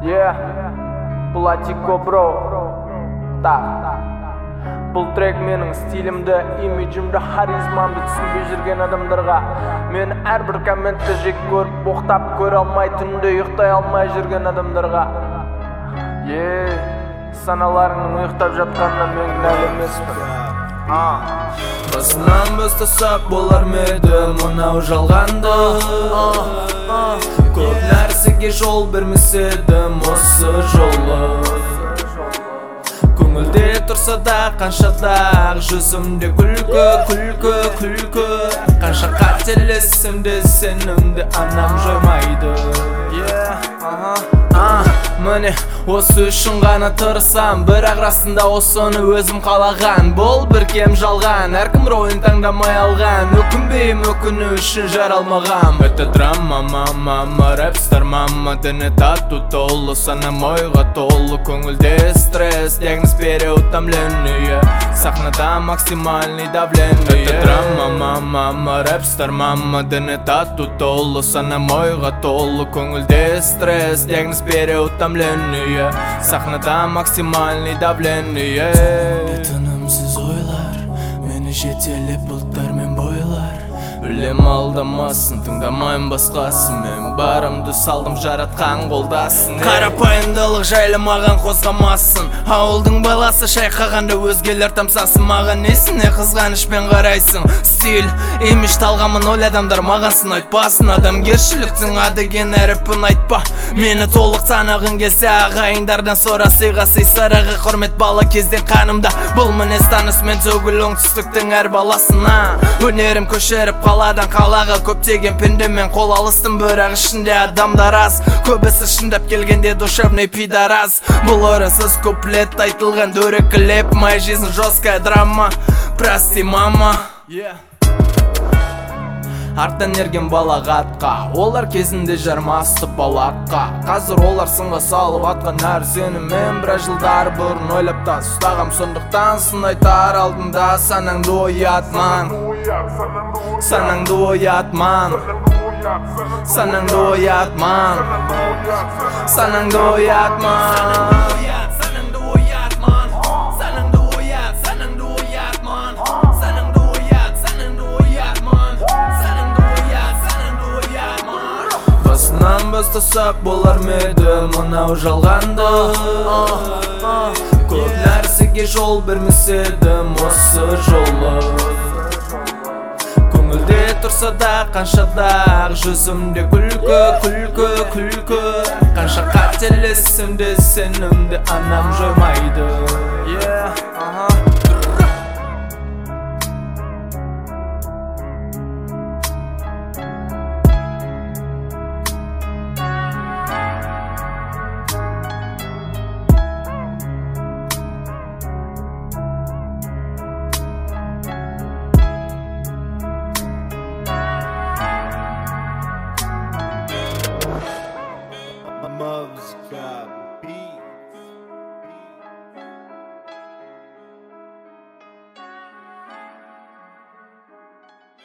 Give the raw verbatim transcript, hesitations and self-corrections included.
Yeah, Платико бро. Так, бұл трек менің стилімді, имиджімді, харизмамды түсінбей жүрген адамдарға. Мен әрбір комментті жек көріп, боқтап көре алмай, түнде ұйықтай алмай жүрген адамдарға. Е, саналарыңның ұйықтап жатқанына мен кінәлі емеспін. Басынан бастасақ болар ма еді мынау жалғанды? Көп нәрсеге жол бермес едім осы жолы. Көңілде тұрса да қаншадағы жүзімде күлкі, күлкі, күлкі. Қанша қателесім де сенімді анам жоймайды. Міне осы үшін ғана тырысам, бірақ расында осыны өзім қалаған. Бұл бір кем жалған, әркім ройын таңдамай алған. Өкінбейім өкіну үшін жаралмаған. Это драма, мама, ма, рэпстар, мама. Діні тату толы, санам ойға толы. Көңілде стресс, диагноз переутомление. Сахнада максимальный давление. Это драма, мама, ма, рэпстар, мама. Діні тату толы, санам ойға толы. Көңілде стресс, диагноз переутомление. Сахнада максимальный давление. Тынымсыз ойлар мені жетелеп бұлттармен бойлар. Білем алдамасын, тыңдамайым басқасын. Мен барымды салдым жаратқан қолдасын. Қарапайымдылық жайлы маған қозғамасын. Ауылдың баласы шайқағанда өзгелер тамсасын. Маған несіне қызғанышпен қарайсың? Стиль, имидж талғамын өл адамдар маған сын айтпасын. Адамгершіліктің адеген әріпін айтпа. Мені толық танығын келсе ағайындардан сора. Сыйға сый сарығы құрмет бала кезден қанымда. Бұл мінез таныс мен төгіл оңтүстіктің әр баласына. Өнерім көшеріп қаладан қалаға, көптеген пендемен қол алыстым, бірақ ішінде адамдар аз. Көбісі шындап келгенде душевный пидорас. Бұл орынсыз куплет айтылған дөрекілеп. Моя жизнь жесткая драма, прости мама. Арттан ерген балағатқа, олар кезінде жармасты балаққа. Қазір олар сынға салып атқан нәрсені мен біраз жылдар бұрын ойлап та ұстағам. Сондықтан сын айтар алдында санаңды оятман. Санаңды оятман. Санаңды оятман. Санаңды оятман. Басынан бастасақ болар ма еді мынау жалғанды? Көп нәрсеге жол бермес едім осы жолы. Көңілде тұрса да қаншадағы жүзімде күлкі, күлкі, күлкі. Қанша қателесім де сенімді анам жоймайды.